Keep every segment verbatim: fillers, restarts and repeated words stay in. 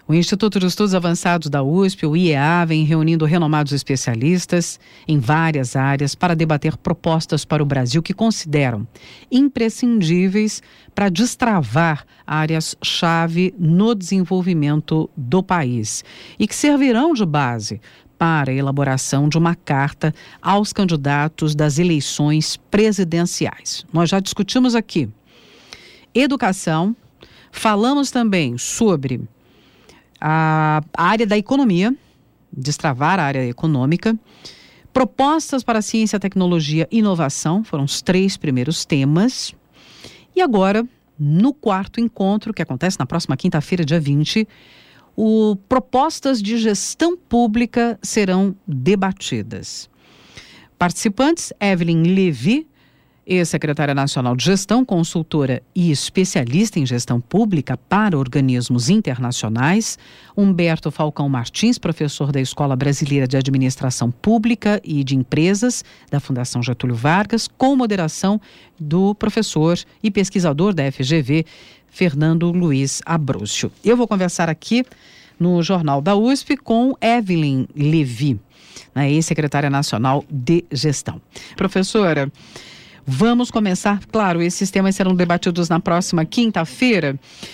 O Instituto de Estudos Avançados da U S P, o I E A, vem reunindo renomados especialistas em várias áreas para debater propostas para o Brasil que consideram imprescindíveis para destravar áreas-chave no desenvolvimento do país e que servirão de base para a elaboração de uma carta aos candidatos das eleições presidenciais. Nós já discutimos aqui educação, falamos também sobre a área da economia, destravar a área econômica, propostas para ciência, tecnologia e inovação, foram os três primeiros temas. E agora, no quarto encontro, que acontece na próxima quinta-feira, dia vinte, o, propostas de gestão pública serão debatidas. Participantes, Evelyn Levi, ex-secretária nacional de gestão, consultora e especialista em gestão pública para organismos internacionais. Humberto Falcão Martins, professor da Escola Brasileira de Administração Pública e de Empresas, da Fundação Getúlio Vargas, com moderação do professor e pesquisador da F G V, Fernando Luiz Abrúcio. Eu vou conversar aqui no Jornal da U S P com Evelyn Levi, a ex-secretária nacional de gestão. Professora, vamos começar, claro, esses temas serão debatidos na próxima quinta-feira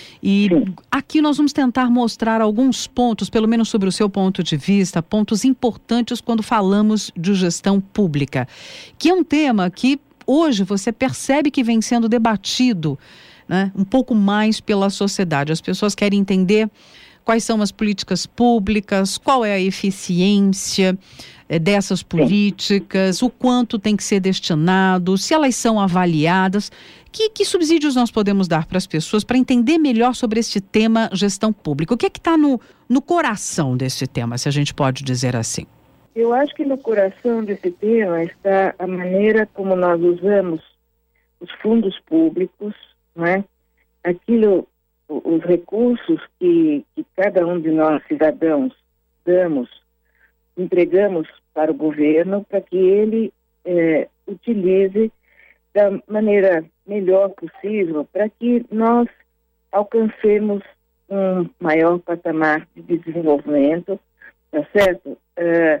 e aqui nós vamos tentar mostrar alguns pontos, pelo menos sobre o seu ponto de vista, pontos importantes quando falamos de gestão pública, que é um tema que hoje você percebe que vem sendo debatido, né, um pouco mais pela sociedade. As pessoas querem entender quais são as políticas públicas, qual é a eficiência é, dessas políticas, o quanto tem que ser destinado, se elas são avaliadas. Que, que subsídios nós podemos dar para as pessoas para entender melhor sobre este tema gestão pública? O que é que está no, no coração desse tema, se a gente pode dizer assim? Eu acho que no coração desse tema está a maneira como nós usamos os fundos públicos, não é? Aquilo, os recursos que, que cada um de nós, cidadãos, damos, entregamos para o governo para que ele é, utilize da maneira melhor possível para que nós alcancemos um maior patamar de desenvolvimento, tá certo? É,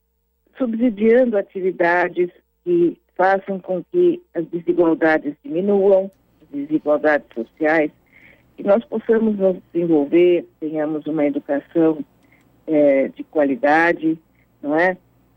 subsidiando atividades que façam com que as desigualdades diminuam, as desigualdades sociais, que nós possamos nos desenvolver, tenhamos uma educação é, de qualidade, não é?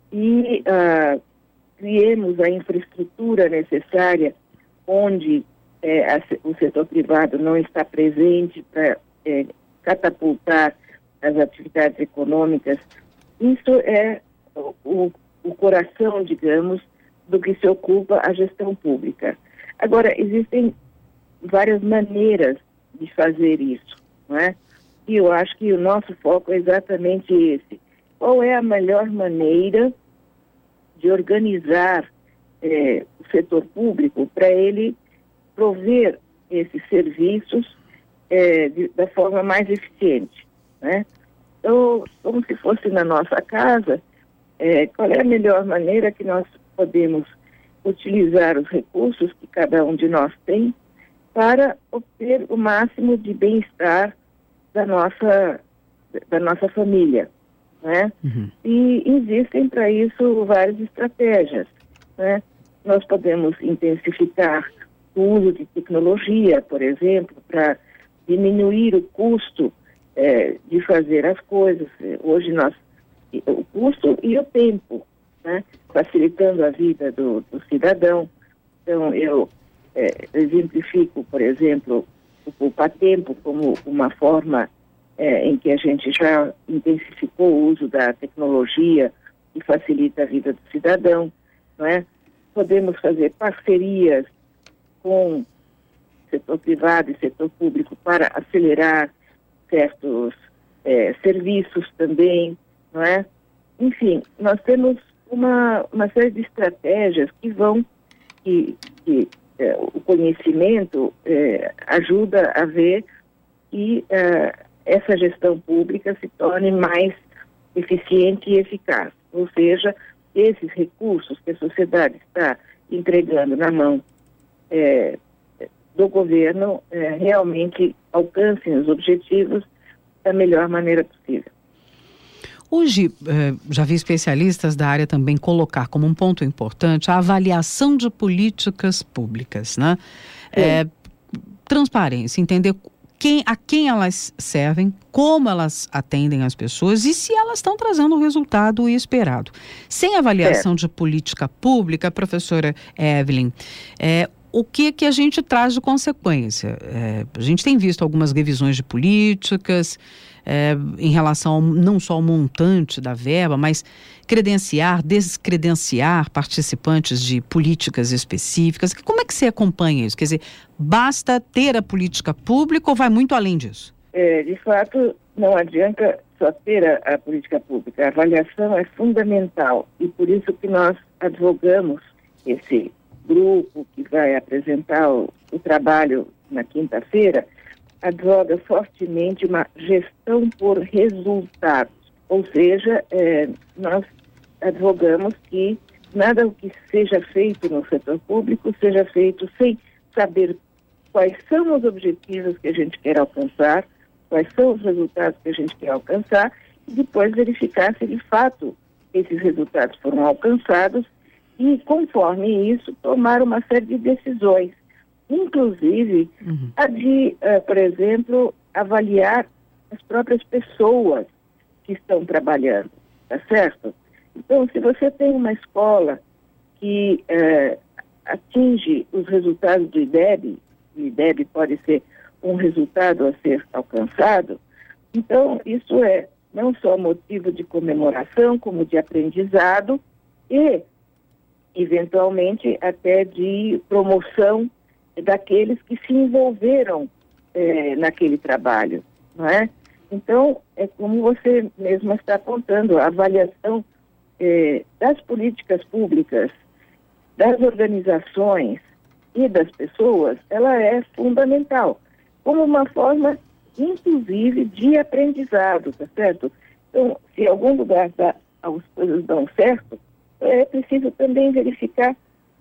E uh, criemos a infraestrutura necessária onde é, a, o setor privado não está presente para é, catapultar as atividades econômicas. Isso é o, o coração, digamos, do que se ocupa a gestão pública. Agora, existem várias maneiras de fazer isso, não é? E eu acho que o nosso foco é exatamente esse. Qual é a melhor maneira de organizar é, o setor público para ele prover esses serviços é, de, da forma mais eficiente, né? Então, como se fosse na nossa casa, é, qual é a melhor maneira que nós podemos utilizar os recursos que cada um de nós tem para obter o máximo de bem-estar da nossa, da nossa família, né? Uhum. E existem para isso várias estratégias, né? Nós podemos intensificar o uso de tecnologia, por exemplo, para diminuir o custo é, de fazer as coisas. Hoje nós, o custo e o tempo, né? Facilitando a vida do, do cidadão. Então, eu é, exemplifico, por exemplo, o poupa-tempo como uma forma é, em que a gente já intensificou o uso da tecnologia e facilita a vida do cidadão, não é? Podemos fazer parcerias com setor privado e setor público para acelerar certos é, serviços também, não é? Enfim, nós temos uma, uma série de estratégias que vão, que, que é, o conhecimento é, ajuda a ver que é, essa gestão pública se torne mais eficiente e eficaz. Ou seja, esses recursos que a sociedade está entregando na mão é, do governo é, realmente alcancem os objetivos da melhor maneira possível. Hoje, eh, já vi especialistas da área também colocar como um ponto importante a avaliação de políticas públicas, né? É, transparência, entender quem, a quem elas servem, como elas atendem as pessoas e se elas estão trazendo o resultado esperado. Sem avaliação é. de política pública, professora Evelyn, é, o que, que a gente traz de consequência? É, a gente tem visto algumas revisões de políticas é, em relação ao, não só ao montante da verba, mas credenciar, descredenciar participantes de políticas específicas. Como é que você acompanha isso? Quer dizer, basta ter a política pública ou vai muito além disso? É, de fato, não adianta só ter a, a política pública. A avaliação é fundamental e por isso que nós advogamos esse grupo que vai apresentar o, o trabalho na quinta-feira, advoga fortemente uma gestão por resultados. Ou seja, é, nós advogamos que nada o que seja feito no setor público seja feito sem saber quais são os objetivos que a gente quer alcançar, quais são os resultados que a gente quer alcançar, e depois verificar se de fato esses resultados foram alcançados e, conforme isso, tomar uma série de decisões, inclusive uhum. a de, uh, por exemplo, avaliar as próprias pessoas que estão trabalhando, tá certo? Então, se você tem uma escola que uh, atinge os resultados do I D E B, o I D E B pode ser um resultado a ser alcançado, então isso é não só motivo de comemoração, como de aprendizado e, eventualmente, até de promoção daqueles que se envolveram eh, naquele trabalho, não é? Então, é como você mesma está apontando, a avaliação eh, das políticas públicas, das organizações e das pessoas, ela é fundamental, como uma forma, inclusive, de aprendizado, tá certo? Então, se em algum lugar dá, as coisas dão certo, é preciso também verificar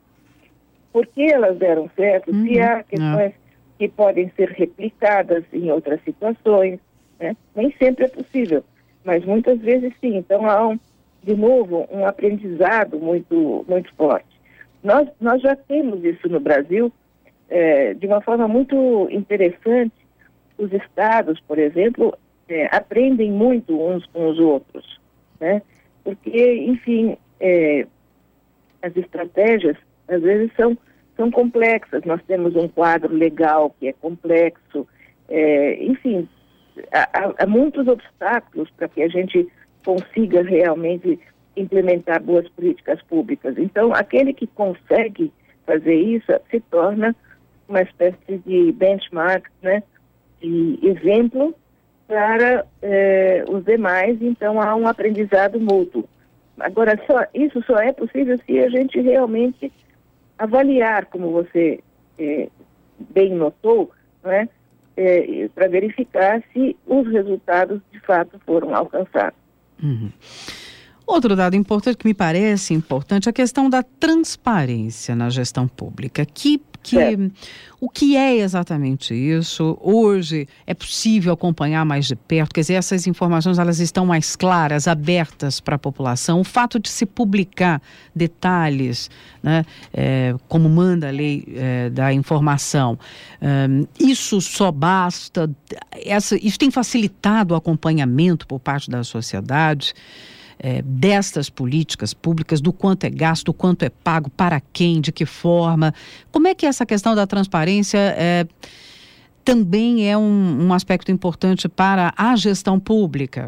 por que elas deram certo, uhum. se há questões ah. que podem ser replicadas em outras situações, né? Nem sempre é possível, mas muitas vezes sim. Então há, um, de novo, um aprendizado muito, muito forte. Nós, nós já temos isso no Brasil é, de uma forma muito interessante. Os estados, por exemplo, é, aprendem muito uns com os outros, né? Porque, enfim, é, as estratégias, às vezes, são, são complexas. Nós temos um quadro legal que é complexo, é, enfim, há, há muitos obstáculos para que a gente consiga realmente implementar boas políticas públicas. Então, aquele que consegue fazer isso se torna uma espécie de benchmark, né, de exemplo para eh, os demais. Então, há um aprendizado mútuo. Agora, só, isso só é possível se a gente realmente avaliar, como você eh, bem notou, né, eh, para verificar se os resultados de fato foram alcançados. Uhum. Outro dado importante que me parece importante é a questão da transparência na gestão pública. Que, que, o que é exatamente isso? Hoje é possível acompanhar mais de perto? Quer dizer, essas informações elas estão mais claras, abertas para a população. O fato de se publicar detalhes, né, é, como manda a lei é, da informação, é, isso só basta? Essa, isso tem facilitado o acompanhamento por parte da sociedade? É, destas políticas públicas, do quanto é gasto, do quanto é pago, para quem, de que forma. Como é que essa questão da transparência é, também é um, um aspecto importante para a gestão pública?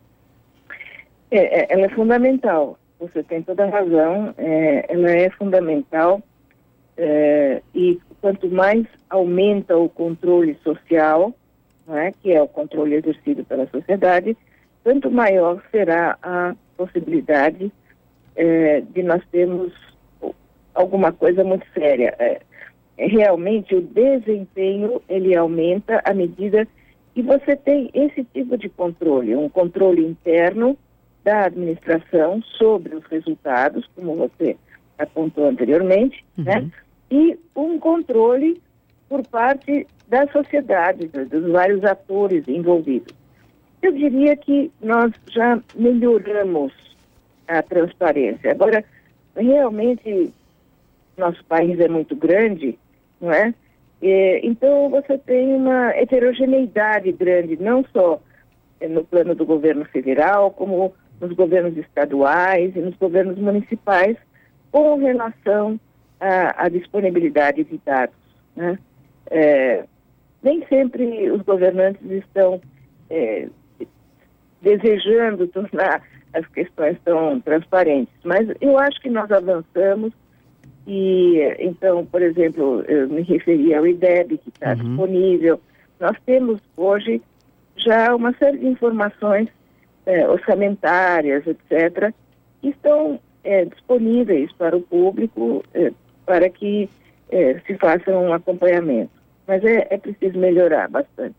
É, ela é fundamental, você tem toda a razão, é, ela é fundamental é, e quanto mais aumenta o controle social, não é, que é o controle exercido pela sociedade, tanto maior será a possibilidade é, de nós termos alguma coisa muito séria. É, realmente o desempenho ele aumenta à medida que você tem esse tipo de controle, um controle interno da administração sobre os resultados, como você apontou anteriormente, uhum. né? E um controle por parte da sociedade, dos vários atores envolvidos. Eu diria que nós já melhoramos a transparência. Agora, realmente, nosso país é muito grande, não é? E, então, você tem uma heterogeneidade grande, não só no plano do governo federal, como nos governos estaduais e nos governos municipais, com relação à, à disponibilidade de dados, né? É, nem sempre os governantes estão é, desejando tornar as questões tão transparentes, mas eu acho que nós avançamos e, então, por exemplo, eu me referi ao I D E B, que está uhum. disponível. Nós temos hoje já uma série de informações é, orçamentárias, etcétera, que estão é, disponíveis para o público é, para que é, se faça um acompanhamento. Mas é, é preciso melhorar bastante.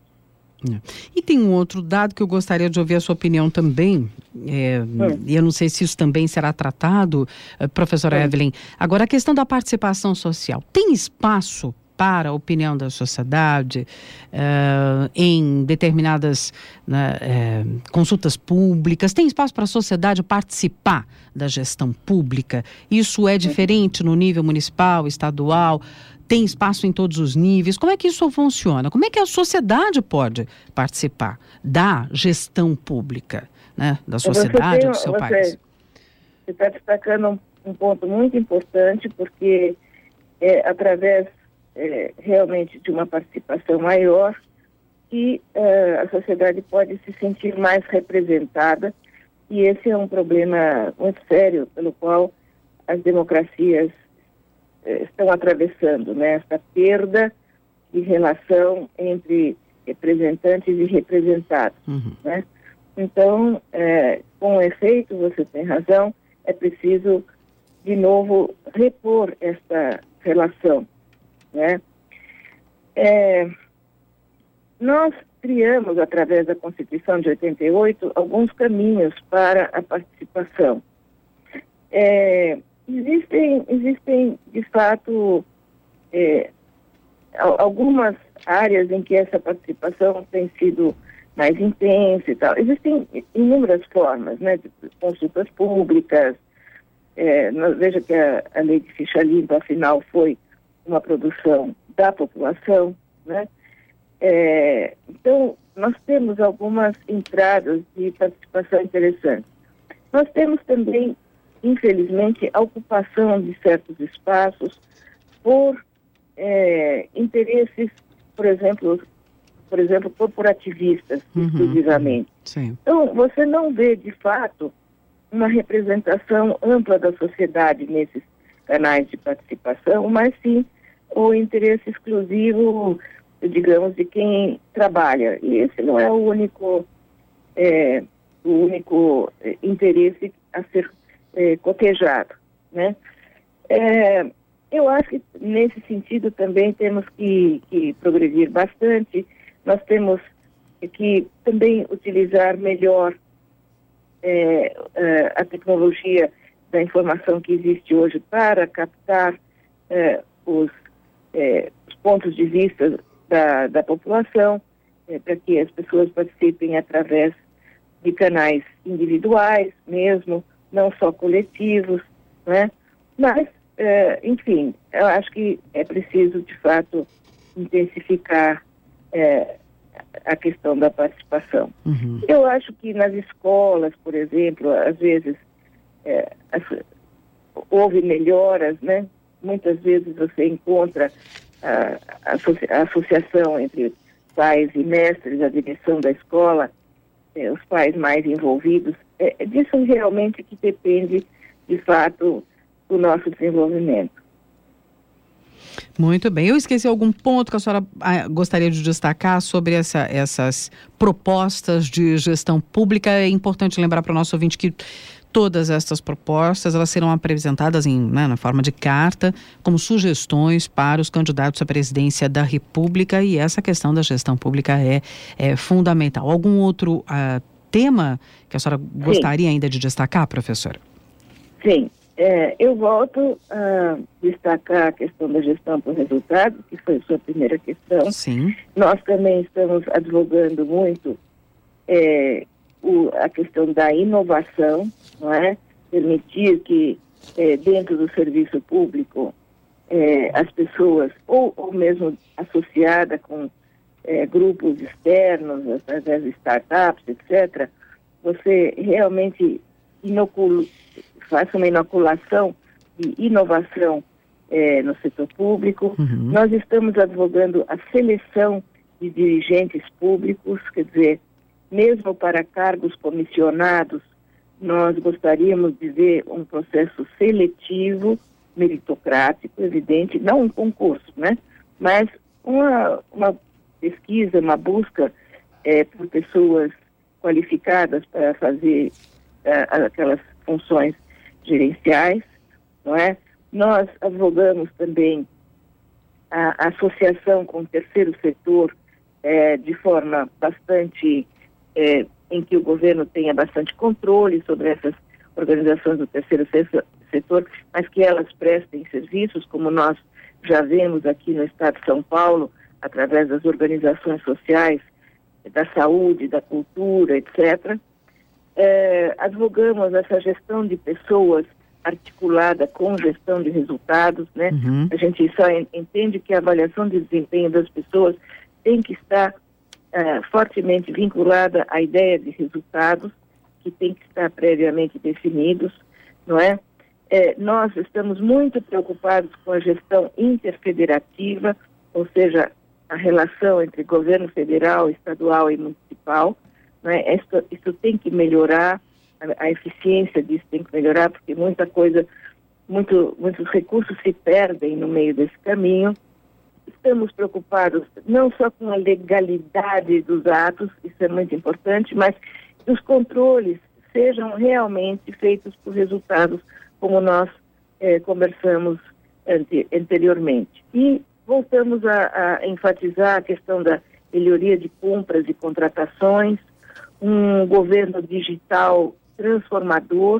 E tem um outro dado que eu gostaria de ouvir a sua opinião também, é, hum. e eu não sei se isso também será tratado, professora hum. Evelyn. Agora, a questão da participação social. Tem espaço para a opinião da sociedade uh, em determinadas né, uh, consultas públicas? Tem espaço para a sociedade participar da gestão pública? Isso é diferente no nível municipal, estadual? Tem espaço em todos os níveis? Como é que isso funciona? Como é que a sociedade pode participar da gestão pública, né? Da sociedade tem, do seu você, país? Você está destacando um, um ponto muito importante, porque é, através é, realmente de uma participação maior que é, a sociedade pode se sentir mais representada, e esse é um problema muito sério pelo qual as democracias estão atravessando, né? Essa perda de relação entre representantes e representados, uhum. né? Então, é, com efeito, você tem razão, é preciso, de novo, repor essa relação, né? É, nós criamos, através da Constituição de oitenta e oito, alguns caminhos para a participação. É, Existem, existem, de fato, é, algumas áreas em que essa participação tem sido mais intensa e tal. Existem inúmeras formas, né, de consultas públicas. É, veja que a, a lei de ficha limpa, afinal, foi uma produção da população, né? É, então, nós temos algumas entradas de participação interessantes. Nós temos também, infelizmente, a ocupação de certos espaços por é, interesses, por exemplo, por exemplo, corporativistas, uhum, exclusivamente. Sim. Então, você não vê, de fato, uma representação ampla da sociedade nesses canais de participação, mas sim o interesse exclusivo, digamos, de quem trabalha. E esse não é o único, é, o único é, interesse a ser É, cotejado, né? É, eu acho que nesse sentido também temos que, que progredir bastante. Nós temos que também utilizar melhor é, é, a tecnologia da informação que existe hoje para captar é, os, é, os pontos de vista da, da população, é, para que as pessoas participem através de canais individuais mesmo, não só coletivos, né? Mas, é, enfim, eu acho que é preciso, de fato, intensificar é, a questão da participação. Uhum. Eu acho que nas escolas, por exemplo, às vezes é, as, houve melhoras, né? Muitas vezes você encontra a, a, associa, a associação entre pais e mestres, a direção da escola, é, os pais mais envolvidos. É disso realmente que depende, de fato, do nosso desenvolvimento. Muito bem. Eu esqueci algum ponto que a senhora ah, gostaria de destacar sobre essa, essas propostas de gestão pública. É importante lembrar para o nosso ouvinte que todas essas propostas elas serão apresentadas em, né, na forma de carta, como sugestões para os candidatos à presidência da República, e essa questão da gestão pública é, é fundamental. Algum outro uh, tema que a senhora gostaria Sim. ainda de destacar, professora? Sim, é, eu volto a destacar a questão da gestão por resultado, que foi a sua primeira questão. Sim. Nós também estamos advogando muito é, o, a questão da inovação, não é? Permitir que é, dentro do serviço público é, as pessoas, ou, ou mesmo associada com é, grupos externos, através de startups, etcétera, você realmente inocula, faça uma inoculação de inovação é, no setor público. Uhum. Nós estamos advogando a seleção de dirigentes públicos, quer dizer, mesmo para cargos comissionados, nós gostaríamos de ver um processo seletivo, meritocrático, evidente, não um concurso, né? Mas uma, uma pesquisa, uma busca é, por pessoas qualificadas para fazer uh, aquelas funções gerenciais, não é? Nós advogamos também a, a associação com o terceiro setor é, de forma bastante, é, em que o governo tenha bastante controle sobre essas organizações do terceiro setor, mas que elas prestem serviços, como nós já vemos aqui no estado de São Paulo, através das organizações sociais, da saúde, da cultura, etcétera. É, advogamos essa gestão de pessoas articulada com gestão de resultados, né? Uhum. A gente só entende que a avaliação de desempenho das pessoas tem que estar é, fortemente vinculada à ideia de resultados, que tem que estar previamente definidos, não é? É, nós estamos muito preocupados com a gestão interfederativa, ou seja, a relação entre governo federal, estadual e municipal, né? Isso, isso tem que melhorar, a, a eficiência disso tem que melhorar, porque muita coisa, muito, muitos recursos se perdem no meio desse caminho. Estamos preocupados não só com a legalidade dos atos, isso é muito importante, mas que os controles sejam realmente feitos por resultados, como nós eh, conversamos ante, anteriormente. E voltamos a, a enfatizar a questão da melhoria de compras e contratações, um governo digital transformador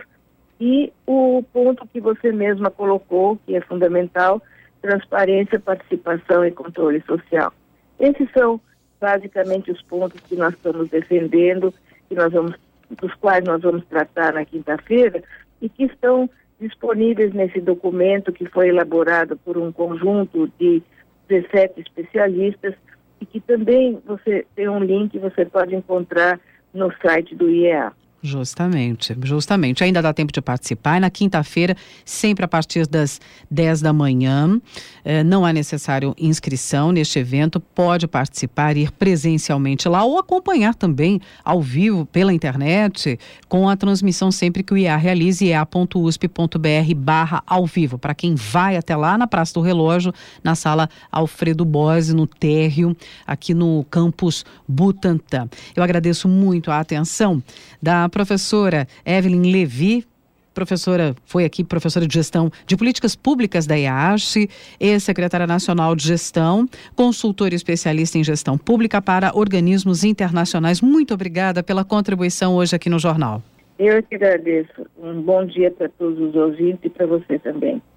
e o ponto que você mesma colocou, que é fundamental, transparência, participação e controle social. Esses são basicamente os pontos que nós estamos defendendo, que nós vamos, dos quais nós vamos tratar na quinta-feira e que estão disponíveis nesse documento que foi elaborado por um conjunto de dezessete especialistas e que também você tem um link, você pode encontrar no site do I E A. Justamente, justamente. Ainda dá tempo de participar. E na quinta-feira, sempre a partir das dez da manhã, eh, não é necessário inscrição neste evento. Pode participar, ir presencialmente lá ou acompanhar também ao vivo pela internet com a transmissão sempre que o I E A realize, i e a ponto u s p ponto b r barra ao vivo. Para quem vai até lá na Praça do Relógio, na sala Alfredo Bose, no térreo, aqui no campus Butantã. Eu agradeço muito a atenção da professora Evelyn Levi, professora, foi aqui professora de gestão de políticas públicas da I A H, ex-secretária nacional de gestão, consultora especialista em gestão pública para organismos internacionais. Muito obrigada pela contribuição hoje aqui no Jornal. Eu que agradeço. Um bom dia para todos os ouvintes e para você também.